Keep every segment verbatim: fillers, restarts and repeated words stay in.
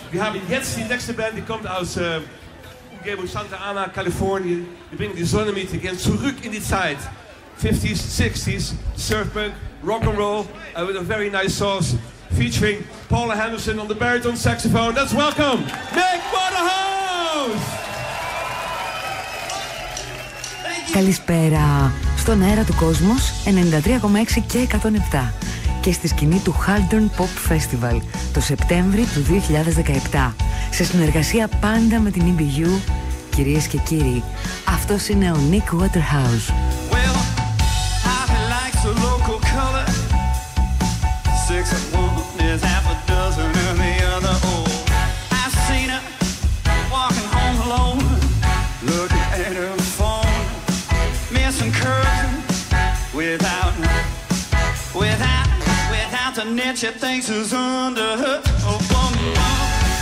Wir haben jetzt die nächste Band, die kommt aus äh, Umgebung Santa Ana, Kalifornien. Die bringen die Sonne mit, die gehen zurück in die Zeit. fifties, sixties, surfpunk, rock and roll, uh, with a very nice sauce, featuring Paula Henderson on the baritone saxophone. Let's welcome Nick Waterhouse! Καλησπέρα στον αέρα του Κόσμος ενενήντα τρία κόμμα έξι και εκατόν επτά και στη σκηνή του Haldern Pop Festival το Σεπτέμβρη του δύο χιλιάδες δεκαεπτά σε συνεργασία πάντα με την ι μπι γιου. Κυρίες και κύριοι, αυτός είναι ο Nick Waterhouse. Well, Ivy likes a local color. Six of one is half a dozen and the other. Oh, I've seen her walking home alone, looking at her phone, missing curves without, without, without the net she thinks is under her. Oh, boom, boom.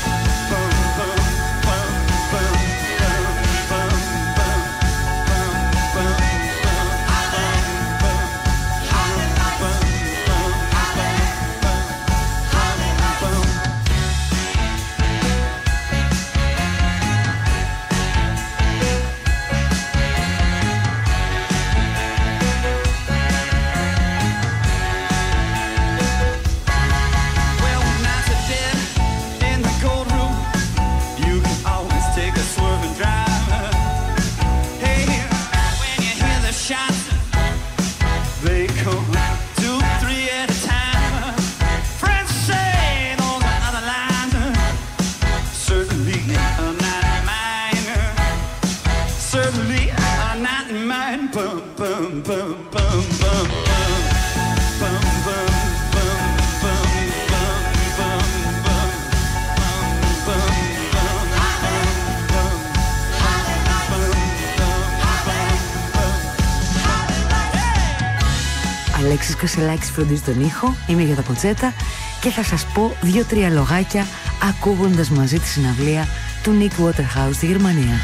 Αλέξης Κασελάκης φροντίζει τον ήχο, είμαι για τα Κοτσέτα και θα σας πω δύο-τρία λογάκια ακούγοντας μαζί τη συναυλία του Nick Waterhouse στη Γερμανία.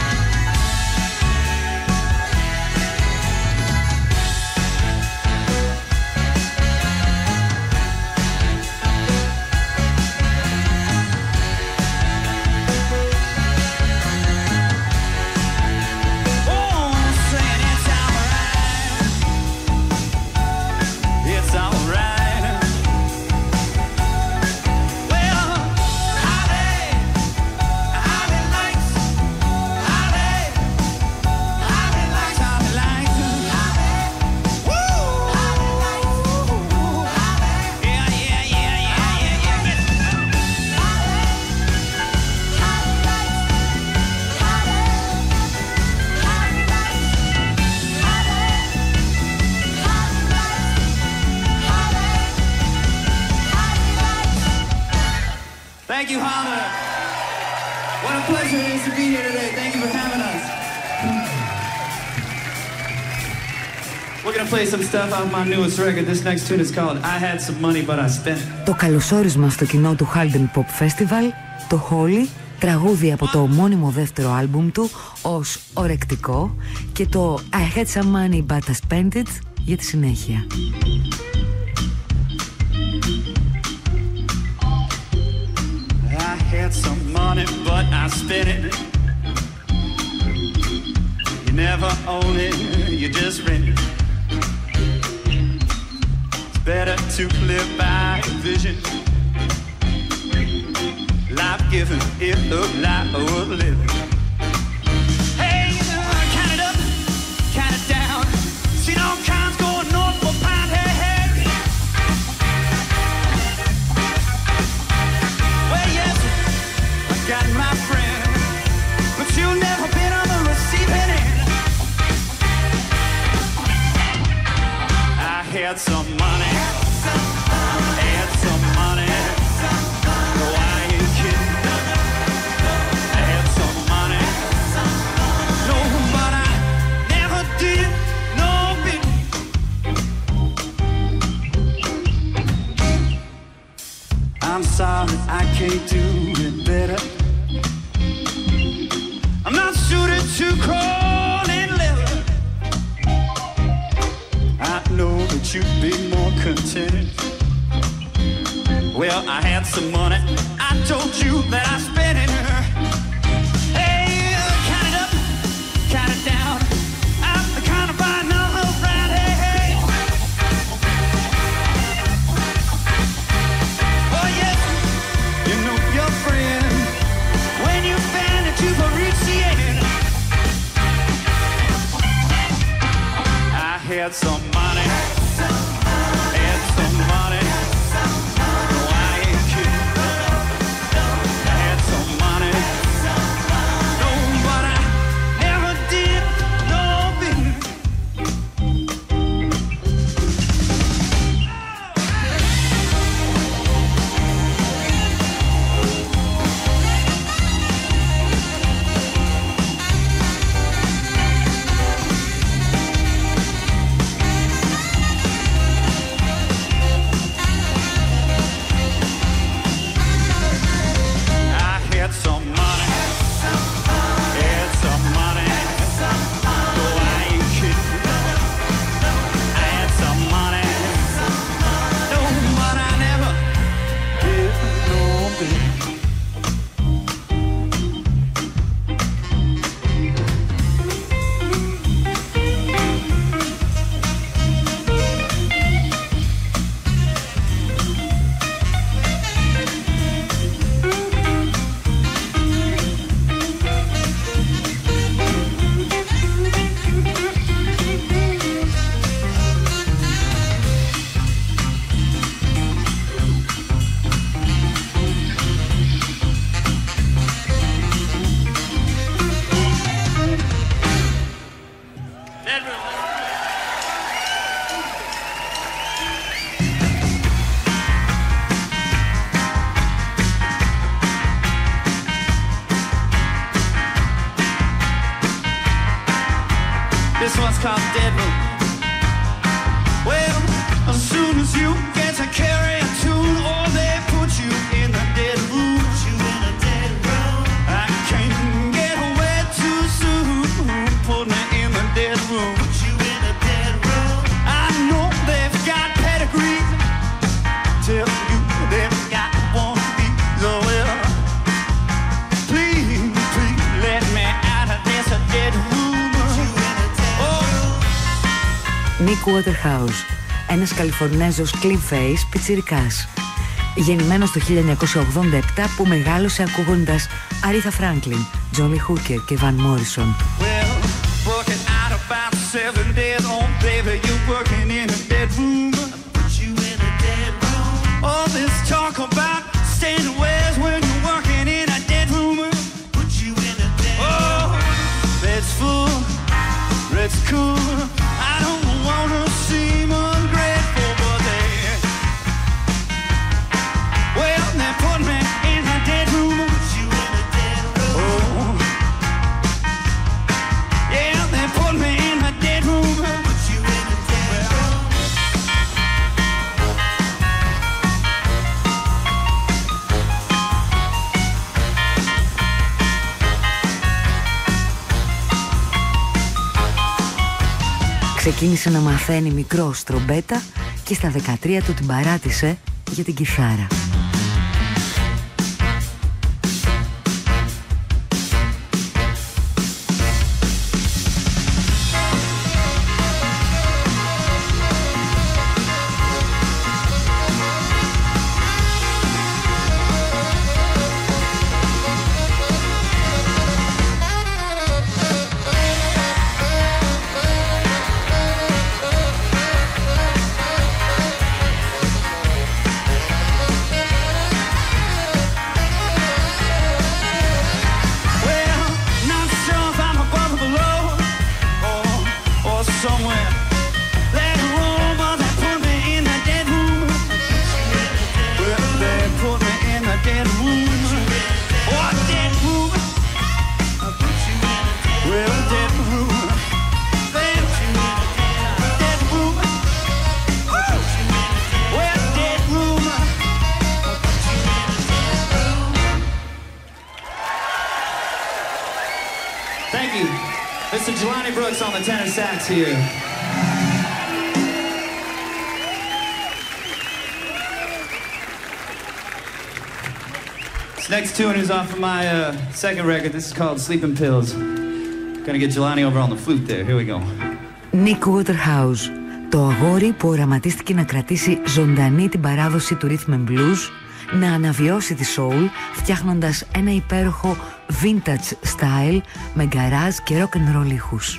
Thank you, Holler. What a pleasure it is to be here today. Thank you for having us. We're gonna play some stuff off my newest record. This next tune is called I Had Some Money But I Spent It. Το καλωσόρισμα στο κοινό του Haldern Pop Festival, το Holy, τραγούδι από το ομώνυμο δεύτερο άλμπουμ του ως ορεκτικό και το I Had Some Money But I Spent It για τη συνέχεια. I had some money, but I spent it. You never own it, you just rent it. It's better to live by vision. Life given is the life worth living. Hey, count it up, count it down. See no cons going north for pound. Hey, hey. Well, yes. Got my friend, but you've never been on the receiving end. I had some money, I had some money, no I ain't kidding. I had some money, no but I never did no bidding. I'm sorry I can't do it better. I'm not suited to crawl in leather. I know that you'd be more contented. Well, I had some money. I told you that house called Dead Room. Well, as soon as you get to carry a tune, or they put you in the dead room. Put you in a dead room. I can't get away too soon. Put me in the dead room. Put you in a dead room. I know they've got pedigree. Tell you they've got one beat. So well, please, please let me out of this dead room. Put you in a dead room. Nick Waterhouse, ένας Καλιφορνέζος clean face πιτσιρικάς. Γεννημένος το χίλια εννιακόσια ογδόντα επτά που μεγάλωσε ακούγοντας Aretha Franklin, Johnny Hooker και Van Morrison. Ξεκίνησε να μαθαίνει μικρό στρομπέτα και στα δεκατρία του την παράτησε για την κιθάρα. Mister Jelani Brooks on the tenor sax here. This next tune is off of my uh, second record. This is called Sleeping Pills. Gonna get Jelani over on the flute there. Here we go. Nick Waterhouse, το αγόρι που οραματίστηκε να κρατήσει ζωντανή την παράδοση του rhythm and blues, να αναβιώσει τη soul φτιάχνοντας ένα υπέροχο vintage style με garage και rock and roll ήχους.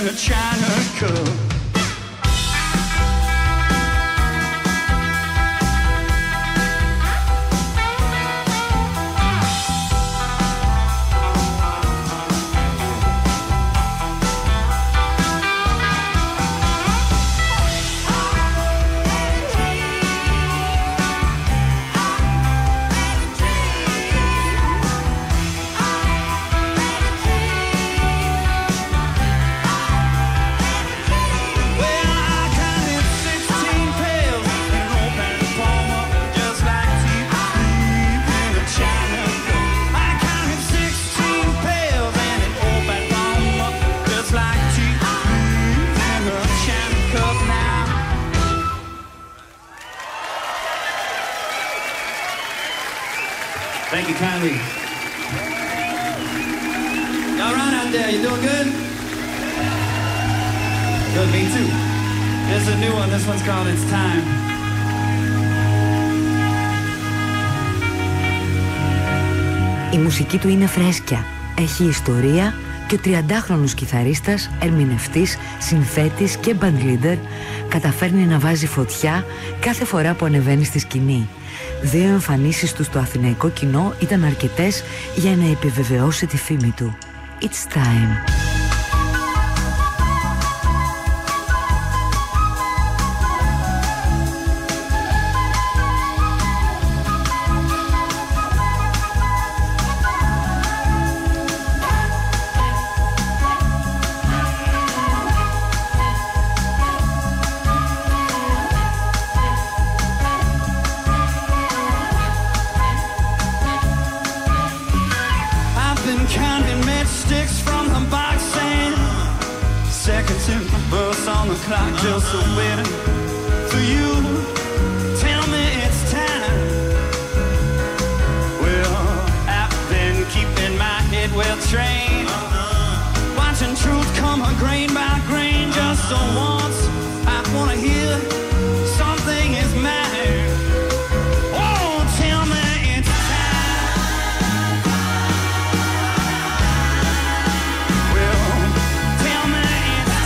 in a China cup. Thank you kindly. Y'all right out there, you doing good? Good, me too. There's a new one, this one's called It's Time. Η μουσική του είναι φρέσκια, έχει ιστορία και ο τριαντάχρονος κιθαρίστας, ερμηνευτής, συνθέτης και bandleader καταφέρνει να βάζει φωτιά κάθε φορά που ανεβαίνει στη σκηνή. Δύο εμφανίσεις του στο αθηναϊκό κοινό ήταν αρκετές για να επιβεβαιώσει τη φήμη του. It's time. Clock just waiting for you. Tell me it's time. Well, I've been keeping my head well trained, watching truth come grain by grain. Just so once I wanna hear something is mine. Oh, tell me it's time. Well, tell me it's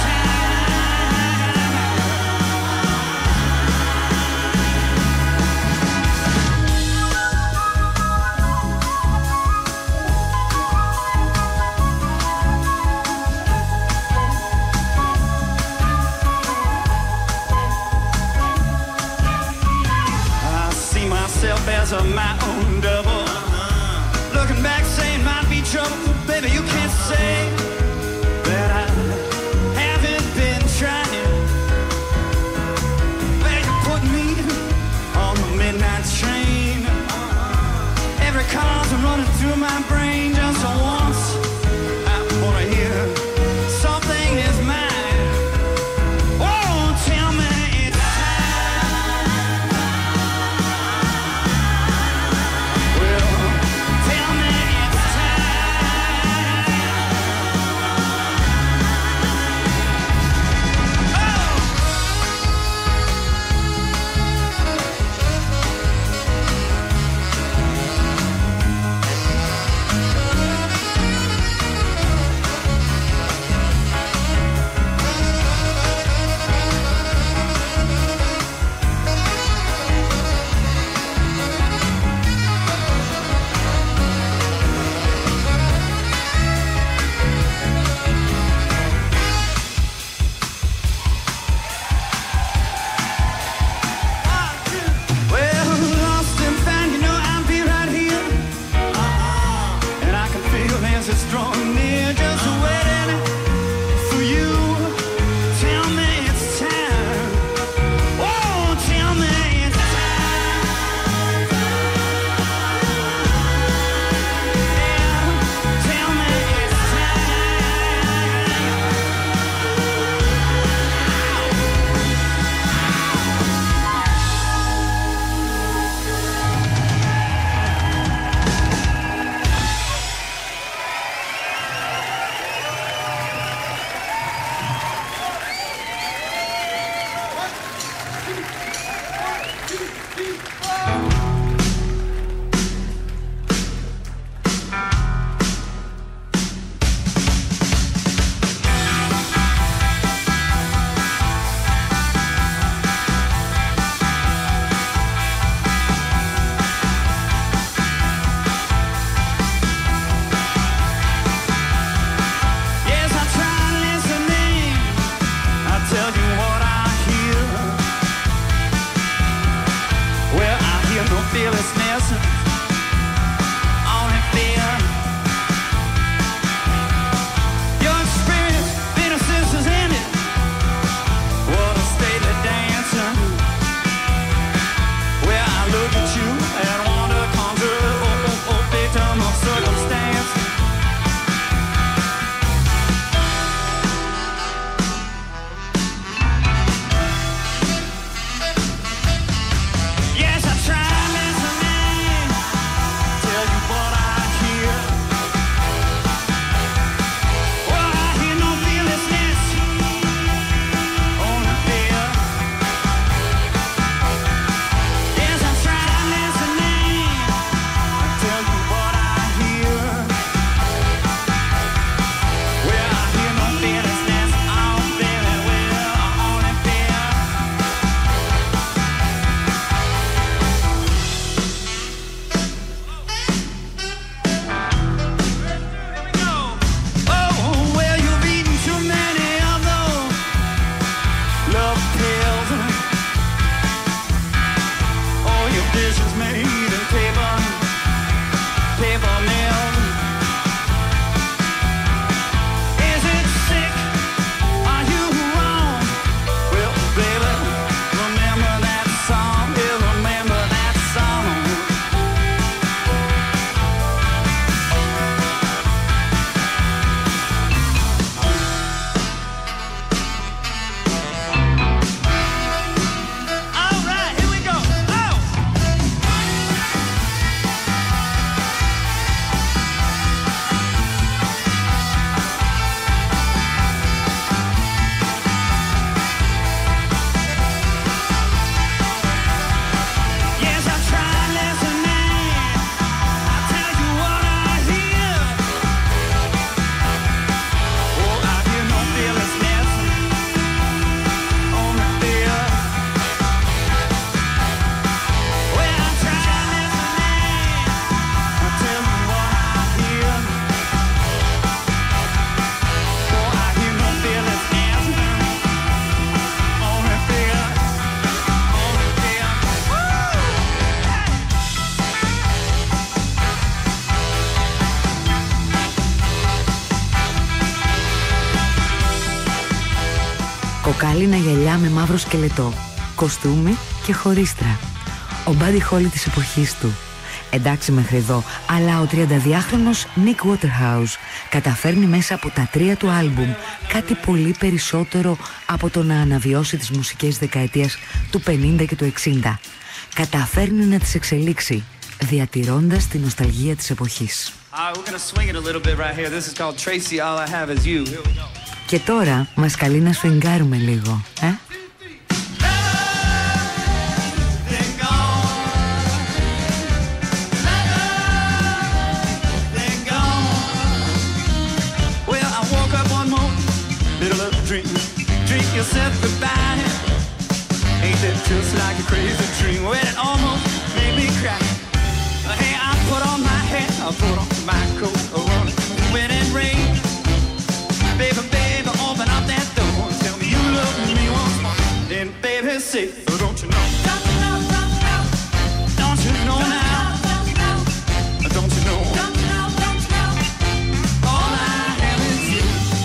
κοκάλινα γυαλιά με μαύρο σκελετό, κοστούμι και χωρίστρα. Ο Buddy Holly της εποχής του. Εντάξει μέχρι εδώ, αλλά ο τριανταδυάχρονος Nick Waterhouse καταφέρνει μέσα από τα τρία του άλμπουμ κάτι πολύ περισσότερο από το να αναβιώσει τις μουσικές δεκαετίας του πενήντα και του εξήντα. Καταφέρνει να τις εξελίξει, διατηρώντας τη νοσταλγία της εποχής. Και τώρα μας καλεί να σφιγγάρουμε λίγο, ε? Drink yourself goodbye. Ain't that just like a crazy dream? Well, it almost made me cry. Hey, I put on my hat, I put on my coat, I run when it rains. Baby, baby, open up that door. Tell me you love me once more. Then, baby, say, oh, don't you know? Don't you know? Don't you know? Don't you know now? Don't you know? Don't you know? Don't you know? Don't you know? All I have is you.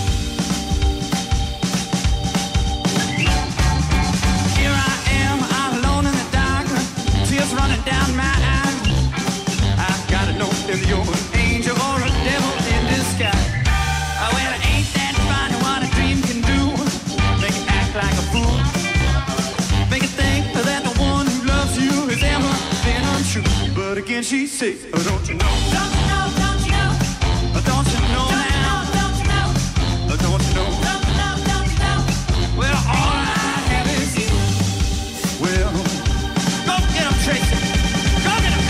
Running down my eyes. I've gotta know if you're an angel or a devil in disguise. Oh, well, ain't that funny what a dream can do? Make it act like a fool. Make it think that the one who loves you has ever been untrue. But again she says, oh, don't you know? Don't you know? Don't you know? Oh, don't you know now? Don't you know? Oh, don't you know? Don't you know? Don't you know? Well, all I have is you. Well, go get 'em, Tracy. Go get 'em.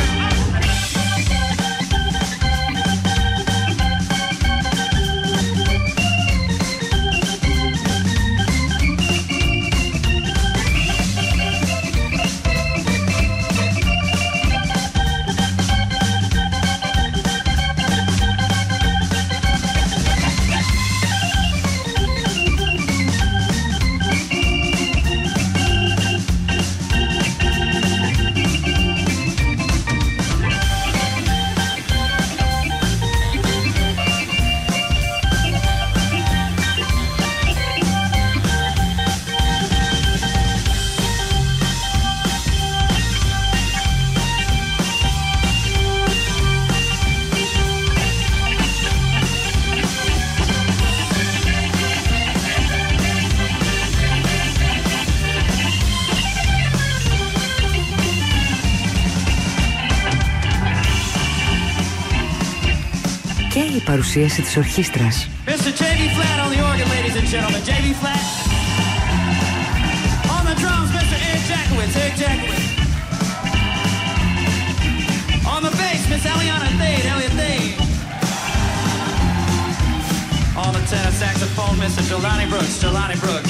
Και η παρουσίαση της ορχήστρας. μίστερ τζέι βι Flat on the organ, ladies and gentlemen. τζέι βι Flat. On the drums, μίστερ Eric Jackowitz. Eric Jackowitz. On the bass, Miss Eliana Thade. Elliot Thade. On the tenor saxophone, Mister Jelani Brooks. Jelani Brooks.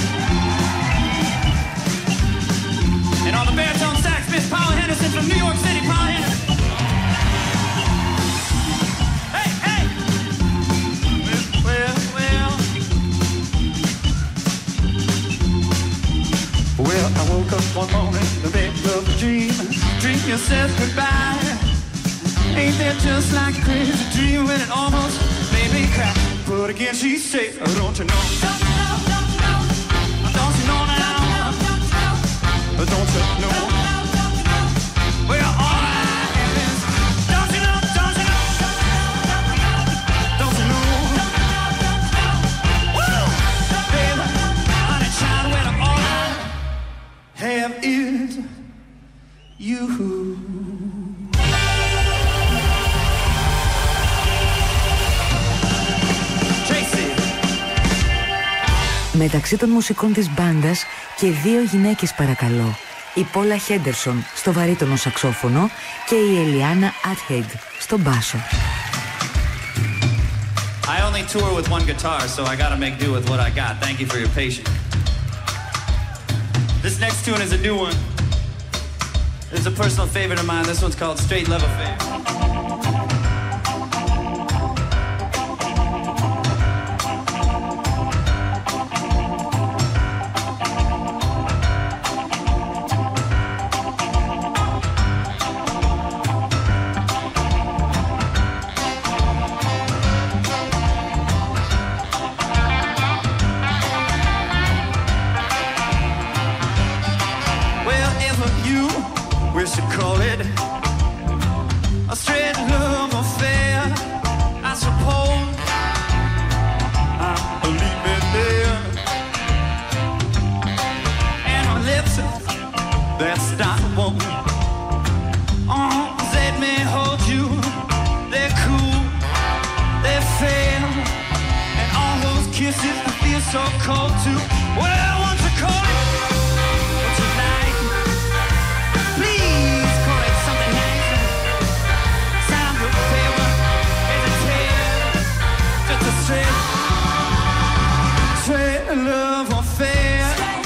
And on the baritone sax, Miss Paula Henderson from New York City. Paula Henderson. Well, I woke up one morning in the middle of a dream. Dream yourself goodbye. Ain't that just like a crazy dream when it almost made me cry? But again she said, oh, don't you know? Don't you know? Don't you know? Don't you know now? Don't you know? Don't you know? Don't you know? Don't you know? Well, all I have is, don't you know? Don't you know? Don't you know? Don't you know? Woo! Baby, honey, child, when I'm all I have is you. Tracy. Μεταξύ των μουσικών της μπάντας και δύο γυναίκες παρακαλώ. Η Πόλα Χέντερσον στο βαρύτονο σαξόφωνο και η Ελιάνα Άτχεϊντ στο μπάσο. I only tour with one guitar, so I gotta make do with what I got. Thank you for your patience. This next tune is a new one. It's a personal favorite of mine. This one's called Straight Level Fade. should call it a straight love affair. I suppose I believe it there. And her lips that start won't arms that may hold you. They're cool, they're fair, and all those kisses feel so cold too. Well, won't you call it what you like? Please call it something nice. Sound of favor is a tale, just a straight, straight love affair.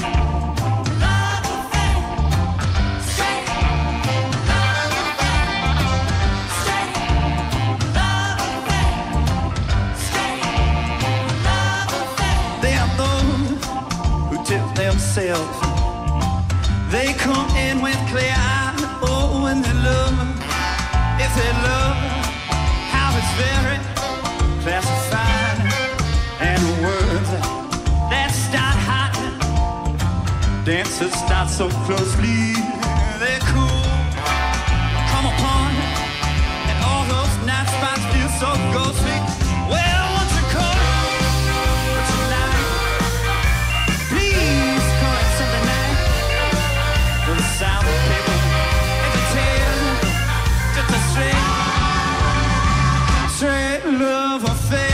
Themselves. They come in with clear eyes, oh, when they love, if they love, how it's very classified, and the words that start hot, dancers start so closely, they're cool, come upon, and all those night spots feel so ghostly. Well, won't you call it what you like? Please call it something nice. The sound of paper and the tale, just a straight, straight love affair.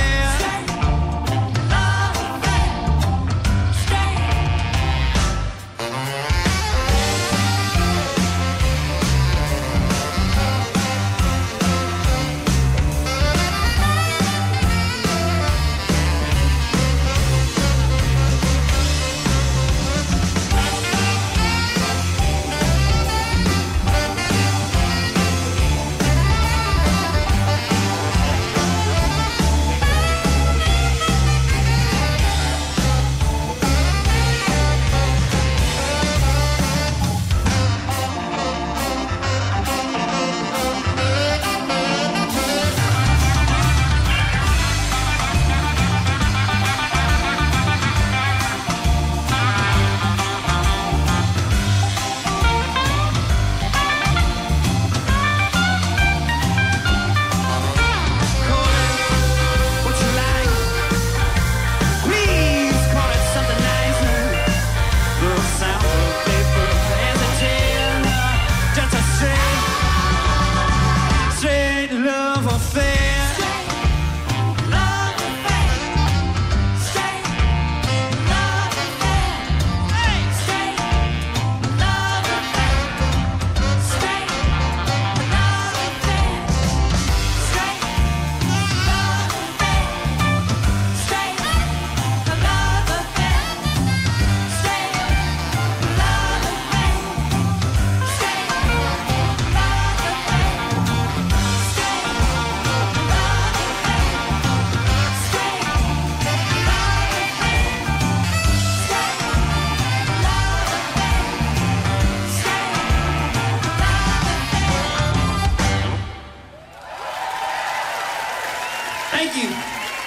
Thank you.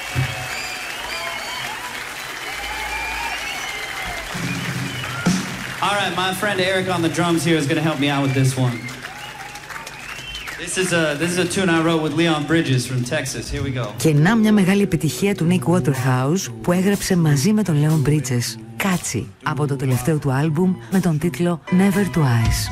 All right, my friend Eric on the drums here is going to help me out with this one. This is a this is a tune I wrote with Leon Bridges from Texas. Here we go. Και να μια μεγάλη επιτυχία του Nick Waterhouse που έγραψε μαζί με τον Leon Bridges. Κάτσι, από το τελευταίο του άλμπουμ με τον τίτλο Never Twice.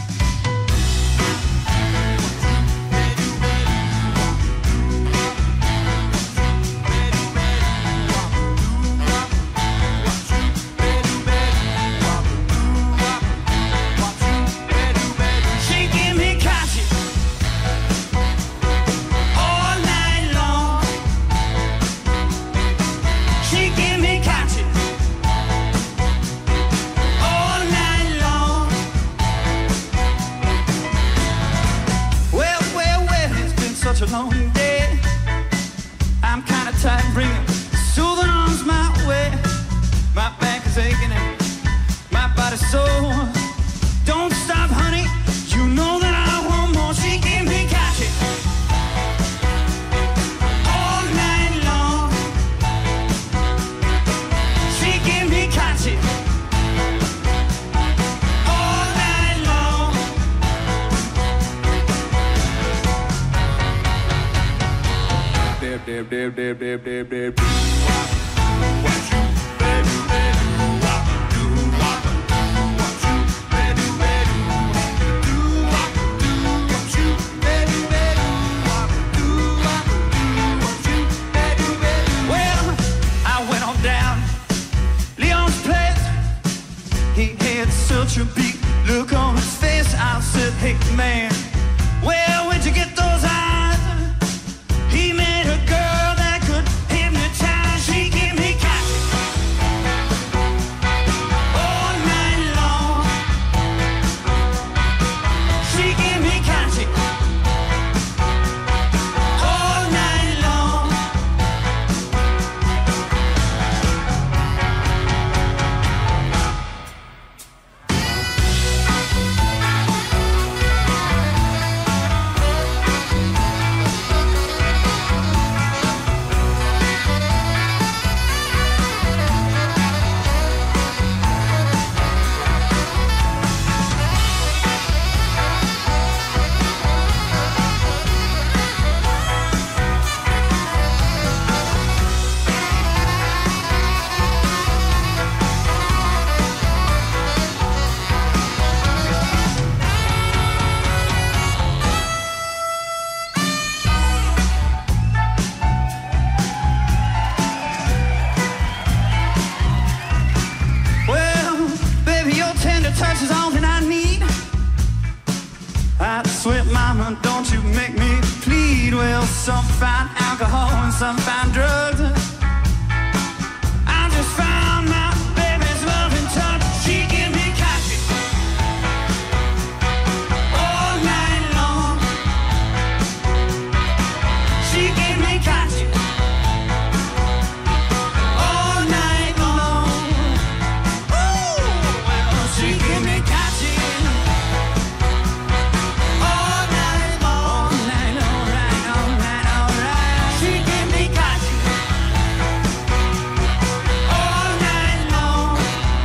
All night long. Such a big look on his face. I said, hey man, where would you get those eyes? He made a girl that could hypnotize. She gave me catch all night long. She gave me catch all night long. Touch is all that I need. I swear, mama, don't you make me plead. Well, some find alcohol and some find drugs. I just found my baby's loving touch. She give me coffee all night long. She give me coffee all night long. Ooh, well, she give me coffee all night long. All night, all right, all right, all right. She give me coffee all night long.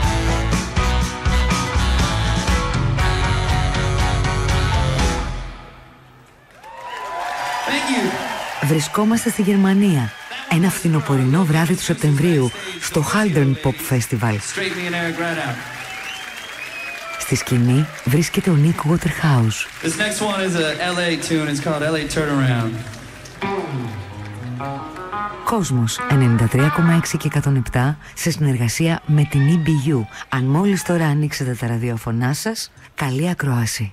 Thank you. Βρισκόμαστε στη Γερμανία. Ένα φθινοπορεινό βράδυ του Σεπτεμβρίου στο Haldern Pop Festival. Στη σκηνή βρίσκεται ο Nick Waterhouse. This next one is a L A tune. It's called L A Turnaround. Κόσμος ενενήντα τρία κόμμα έξι και εκατόν επτά σε συνεργασία με την ι μπι γιου. Αν μόλις τώρα ανοίξετε τα ραδιοφωνά σας, καλή ακρόαση.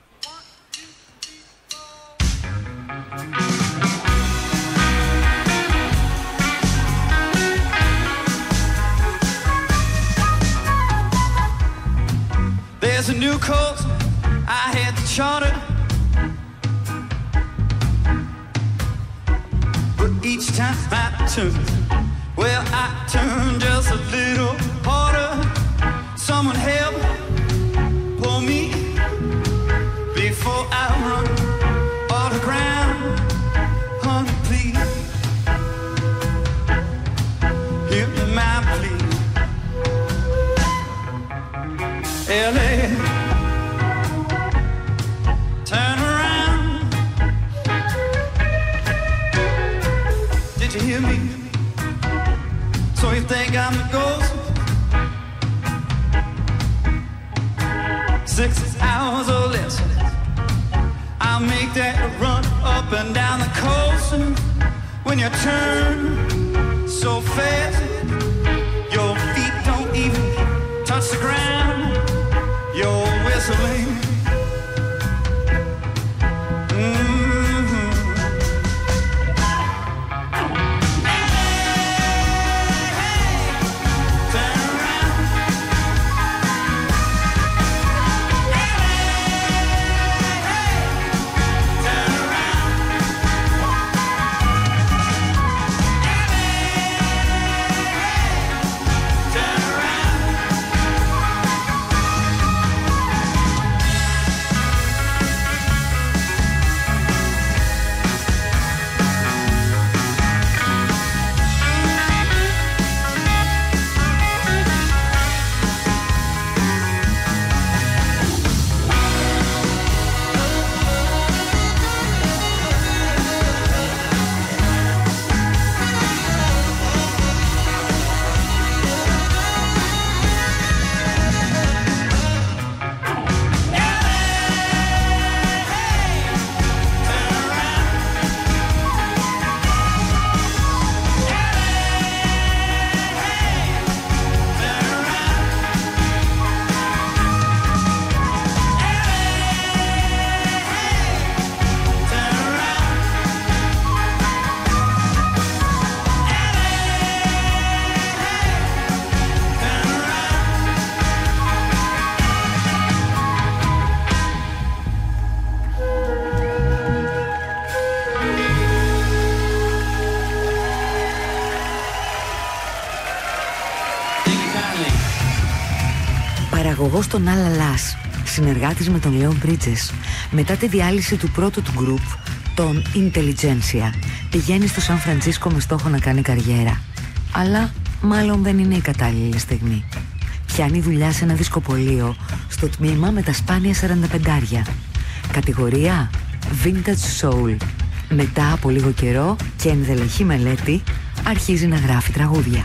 There's a new course I had to charter, but each time I turn, well, I turn just a little harder. Someone help pull me before I run all the ground. Honey, please, hear my plea. L A, turn around. Did you hear me? So you think I'm a ghost? Six hours or less, I'll make that run up and down the coast. And when you turn so fast, your feet don't even touch the ground. You're whistling. Mm-hmm. Hey, hey, turn around. Hey, hey, turn around. Hey, παραγωγός των Αλαλάς, συνεργάτης με τον Λέον Μπρίτζες. Μετά τη διάλυση του πρώτου του γκρουπ, τον Intelligentsia, πηγαίνει στο Σαν Φραντσίσκο με στόχο να κάνει καριέρα. Αλλά μάλλον δεν είναι η κατάλληλη στιγμή. Πιάνει δουλειά σε ένα δισκοπωλείο στο τμήμα με τα σπάνια σαρανταπεντάρια. Κατηγορία Vintage Soul. Μετά από λίγο καιρό και ενδελεχή μελέτη αρχίζει να γράφει τραγούδια.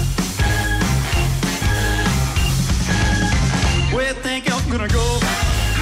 Where think I'm gonna go?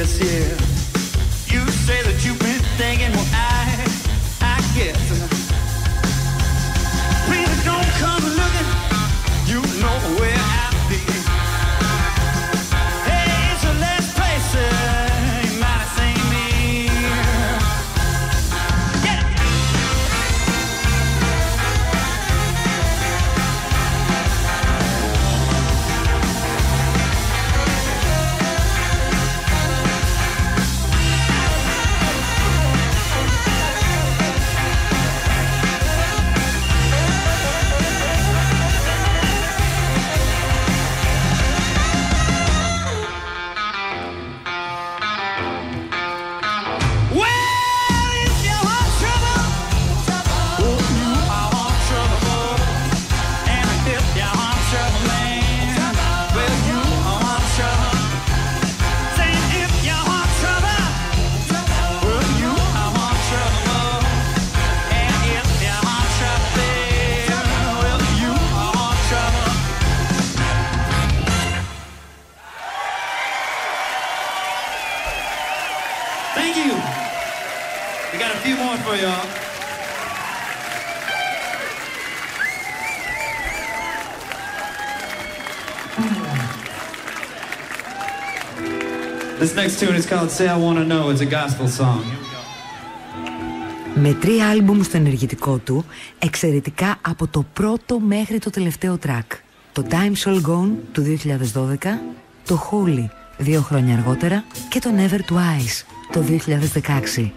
this year. You say that you've been thinking, well, I, I guess. Please don't come looking, you know where I'll be. Hey, it's the last place uh, you might have seen me. Yeah. Thank you. We got a few more for y'all. This next tune is called Say I Wanna Know. It's a gospel song. Με τρία άλμπουμ στο ενεργητικό του, εξαιρετικά από το πρώτο μέχρι το τελευταίο τρακ. Το Time's All Gone του δύο χιλιάδες δώδεκα, το Holy δύο χρόνια αργότερα και το Never Twice το δύο χιλιάδες δεκαέξι.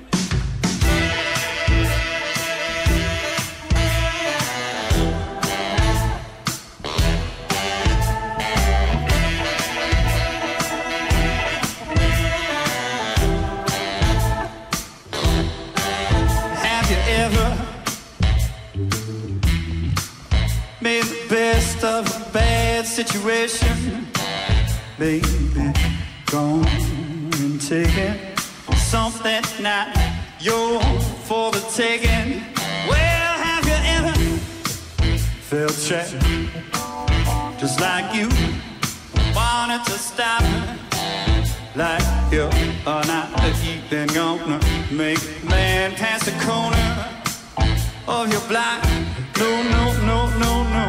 Made the best of a bad situation. Baby, go and take it. Something not yours for the taking. Well, have you ever felt trapped? Just like you wanted to stop me. Like you are not even gonna make man pass the corner of your block. No, no, no, no, no.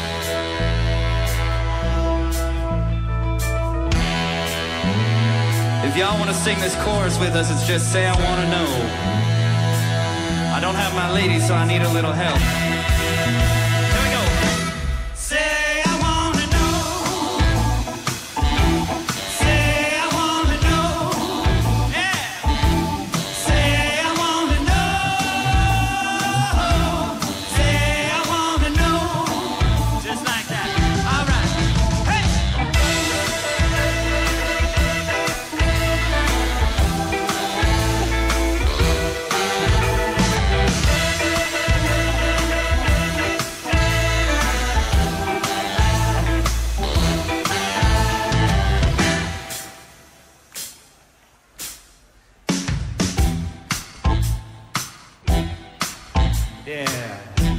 If y'all want to sing this chorus with us, it's just Say I Wanna Know. I don't have my lady, so I need a little help. Here we go. Say I wanna know. Say I wanna know. Yeah. Say I wanna know. Say I wanna know. Just like that. All right. Hey. Yeah.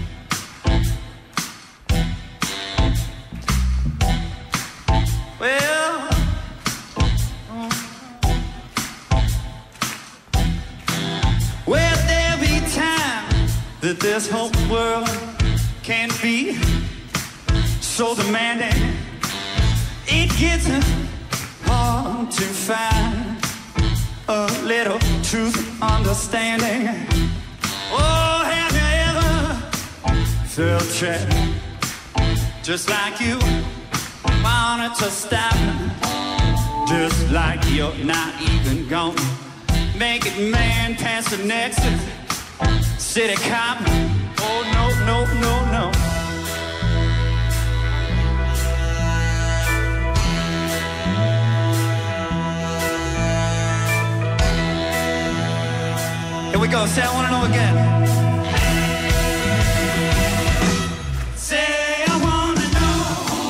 Well, will there be time that this whole world can be so demanding? It gets hard to find a little truth understanding. Oh, have you ever felt trapped? Just like you wanted to stop me. Just like you're not even gonna make it man past the next city cop. Oh, no, no, no, no. Here we go. Say I wanna know again. Say I wanna know.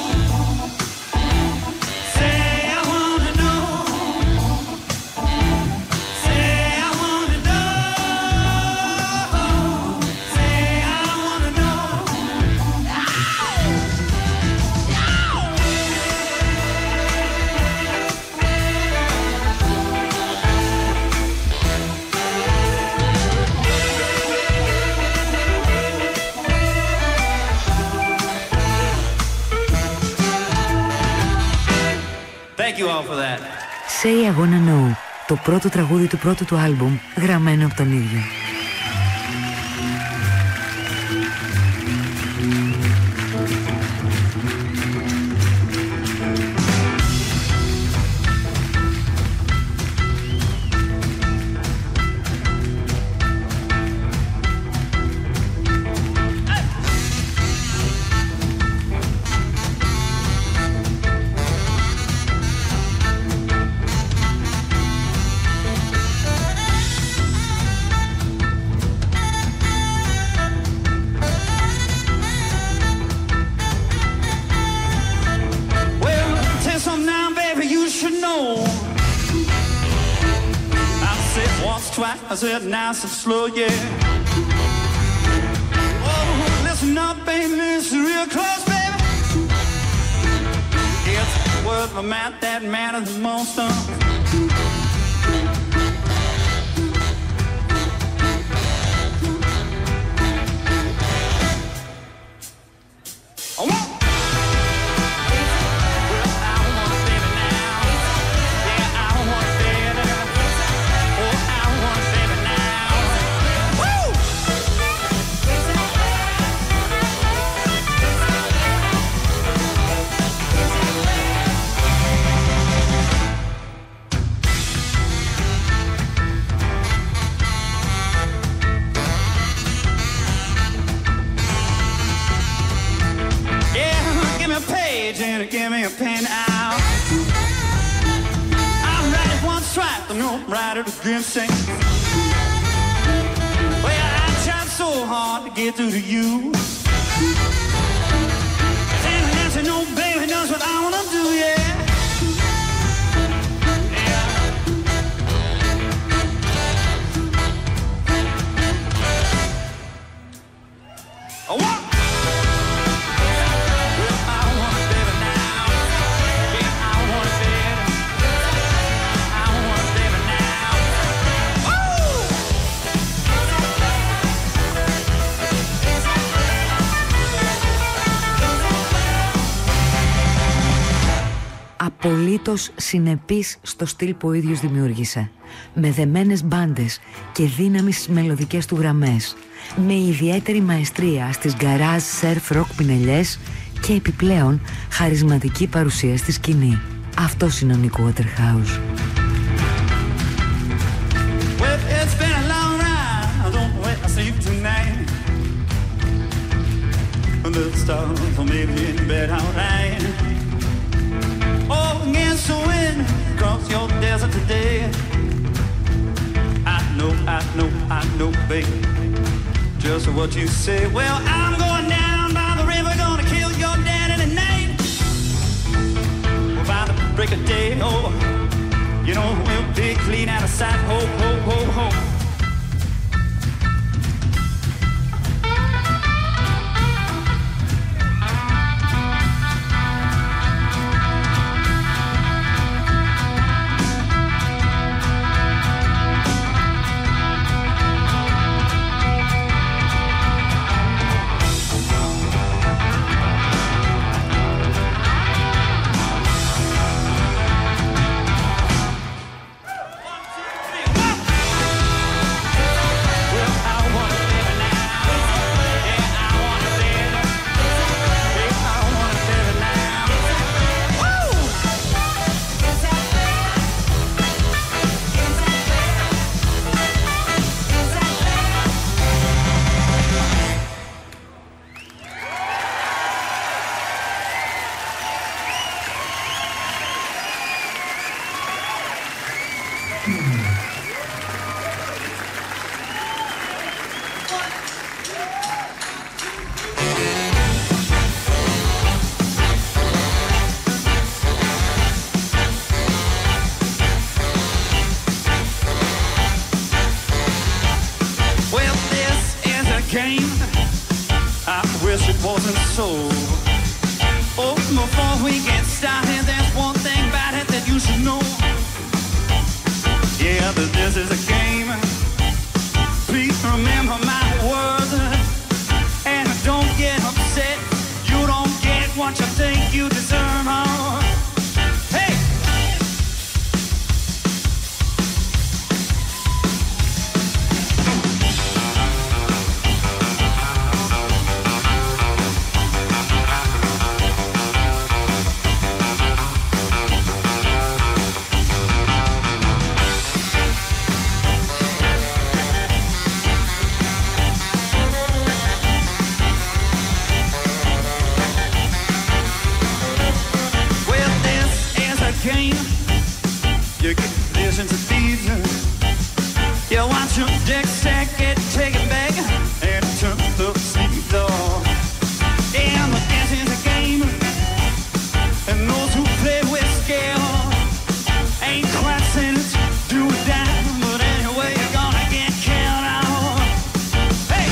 Say I wanna know. Say I wanna know. Say I wanna know. Thank you all for that. Say I Wanna Know, το πρώτο τραγούδι του πρώτου του άλμπουμ, γραμμένο από τον ίδιο. I said nice and slow, yeah. Oh, listen up, baby, listen real close, baby. It's the word of a man that matters the most. Uh. Give me a pen out. I'll write it one stripe, the no writer to grim sing. Well, I tried so hard to get through to you. And Nancy, no baby knows what I wanna do, yeah. Yeah. Oh, what? Απολύτως συνεπής στο στυλ που ο ίδιος δημιούργησε, με δεμένες μπάντες και δύναμη στις μελωδικές του γραμμές, με ιδιαίτερη μαεστρία στις γκαράζ σερφ ροκ πινελιές και επιπλέον χαρισματική παρουσία στη σκηνή. Αυτός είναι ο Nick Waterhouse. Well, it's been a long ride. I don't know where I sleep tonight. The stars for maybe in bed alright. Oh, against the wind, across your desert today. I know, I know, I know, baby, just what you say. Well, I'm going down by the river, gonna kill your daddy tonight. Well, by the break of day, oh, you know, we'll be clean out of sight. Ho, ho, ho, ho. Wasn't so. Oh, before we get started, there's one thing about it that you should know. Yeah, that this is a game. Please remember my words, and don't get upset. You don't get what you think you deserve. Oh, hey, game. You get visions of thieves. You watch your deck stack get taken back and turn the sleepy door. And the dance is a game, and those who play with skill ain't quite sentenced to a dime, but anyway you're gonna get killed out. Hey!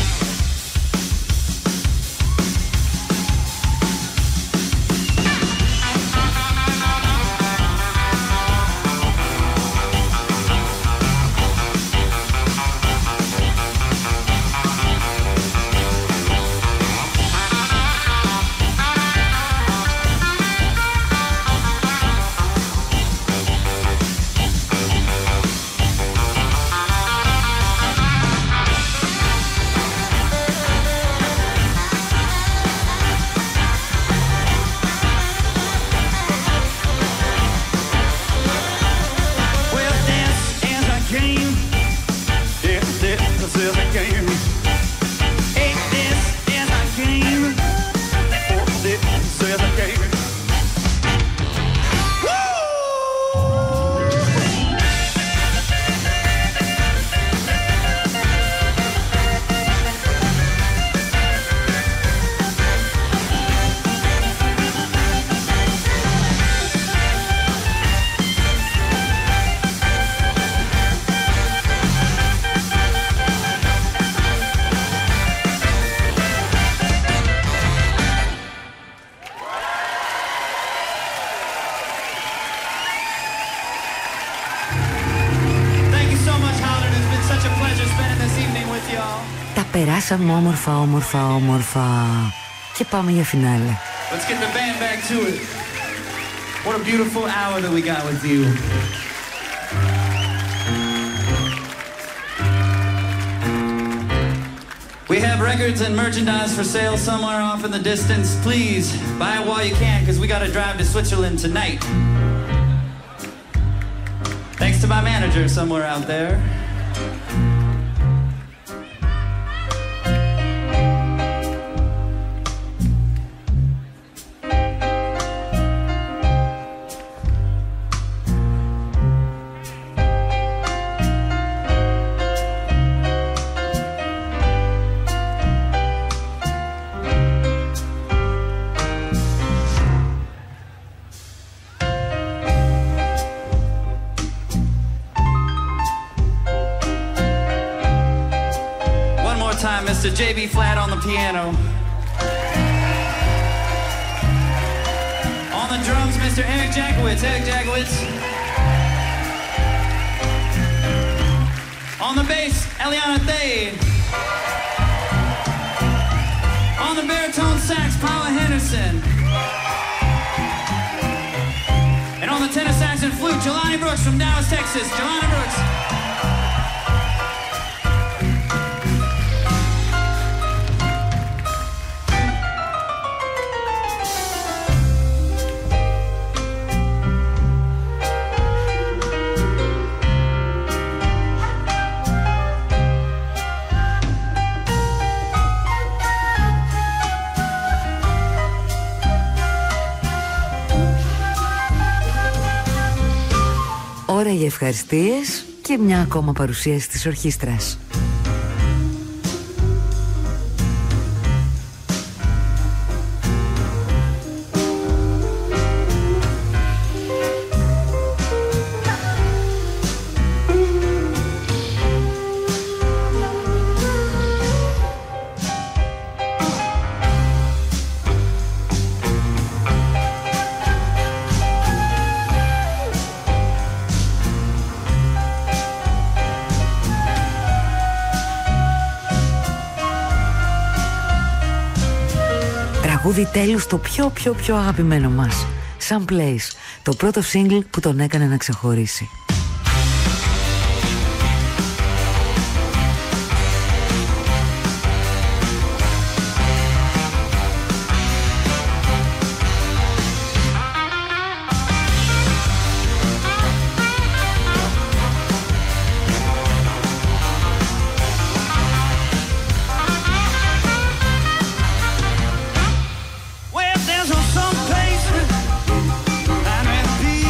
Περάσαμε όμορφα, όμορφα, όμορφα. Και πάμε για φινάλε. Let's get the band back to it. What a beautiful hour that we got with you. We have records and merchandise for sale somewhere off in the distance. Please buy it while you can, because we got to drive to Switzerland tonight. Thanks to my manager somewhere out there. Mister J B Flat on the piano. On the drums, Mister Eric Jackowitz. Eric Jackowitz. On the bass, Eliana Thay. On the baritone sax, Paula Henderson. And on the tenor sax and flute, Jelani Brooks from Dallas, Texas. Jelani Brooks. Ώρα για ευχαριστίες και μια ακόμα παρουσίαση της ορχήστρας. Τραγούδι τέλους, το πιο πιο πιο αγαπημένο μας, Some Place, το πρώτο single που τον έκανε να ξεχωρίσει. Well, there's no some place I'd rather be.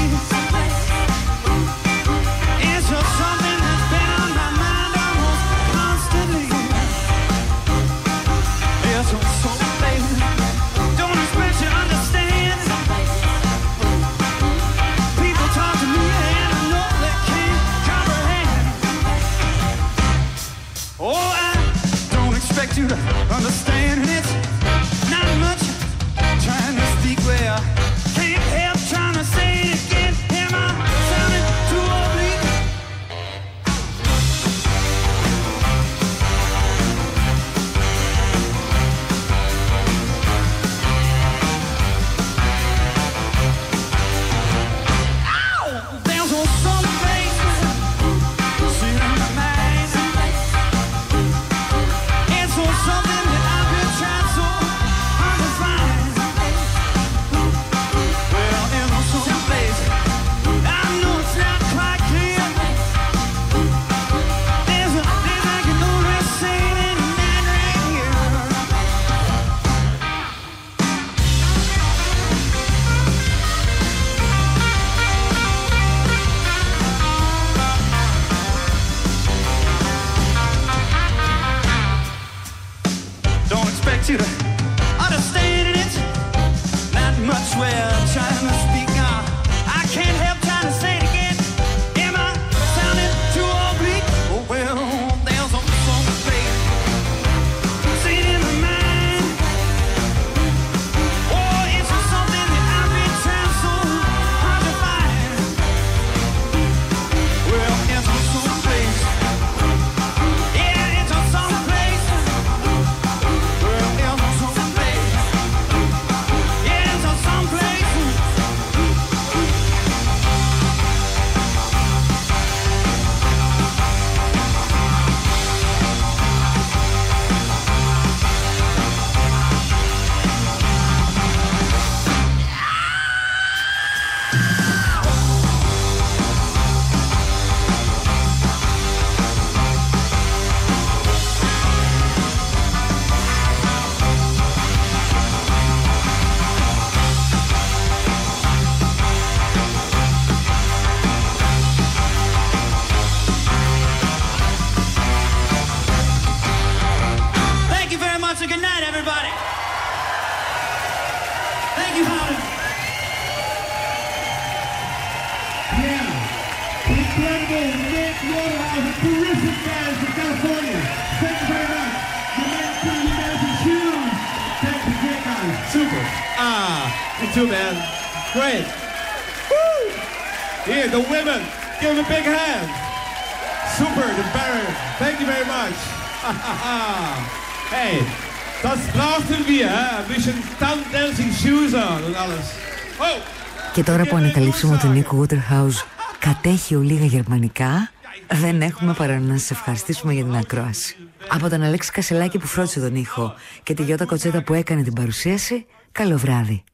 too, man. Great. Woo! Here, the women. Give them a big hand. Super, the Baron. Thank you very much. Hey, das brauchten wir, ein bisschen Dancing Shoes on und alles. Oh! Και τώρα που ανακαλύψαμε ότι ο Νίκ Waterhouse κατέχει ολίγα γερμανικά, δεν έχουμε παρά να σας ευχαριστήσουμε για την ακρόαση. Από τον Αλέξη Κασελάκη που φρόντισε τον ήχο και τη Γιώτα Κοτσέτα που έκανε την παρουσίαση, καλό βράδυ.